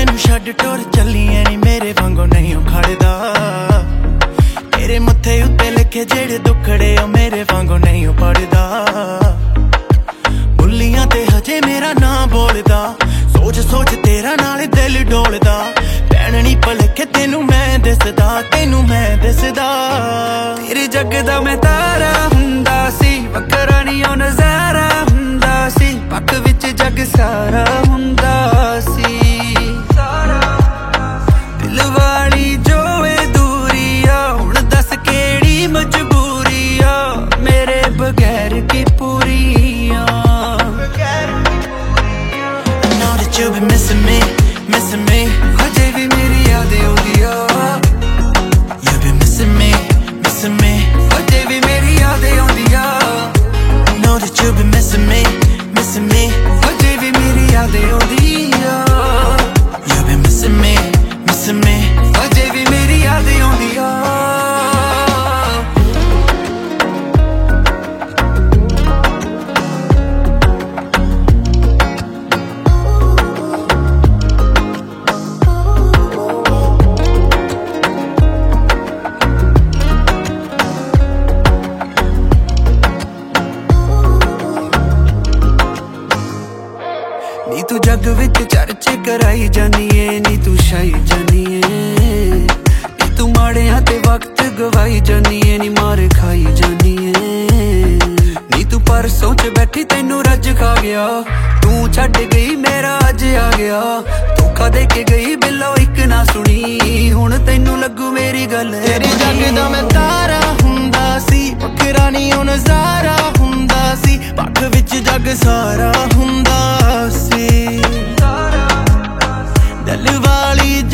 मैनू छड्ड टुर चलिए नी मेरे वांगू नहीं खड़दा तेरे मत्थे उत्ते लिखे जेड़े दुखड़े ओ मेरे वांगू नहीं पढ़दा बुल्लियां ते हजे मेरा नां बोलदा सोच सोच तेरा नाल दिल डोलदा भैन नी भलेखे तेनू मैं दिसदा तेरे जग दा मैं तारा हुंदा सी वखरा नी ओ नज़ारा हुंदा सी पक विच जग सारा हुंदा सी दिल वाली जो ए दूरी आ हुण दस केड़ी मजबूरी आ मेरे बगैर की पूरी आ Now that you've been missing me हजे भी मेरी यादें आउंदी आ You've been missing me हजे भी मेरी यादें आउंदी आ Know that you've been missing me हजे भी मेरी यादें आउंदी आ You've been missing me हजे भी मेरी यादें आउंदी आ नी तू जग विच चर्चे कराई जानिए नी तू छाई जानिए नी तू माड़ियां ते वक्त गवाई जानिए नी मार खाई जानिए नी तू परसों च बैठी तैनू रज खा गया तू छड्ड गई मेरा अज आ गया धोखा दे के गई बिल्लो एक ना सुनी हुण तैनू लगू मेरी गल तेरे जग दा मैं तारा हुंदा सी वखरा नी ओ नज़ारा हुंदा सी पख विच जग सारा हुंदा सी दिल वाली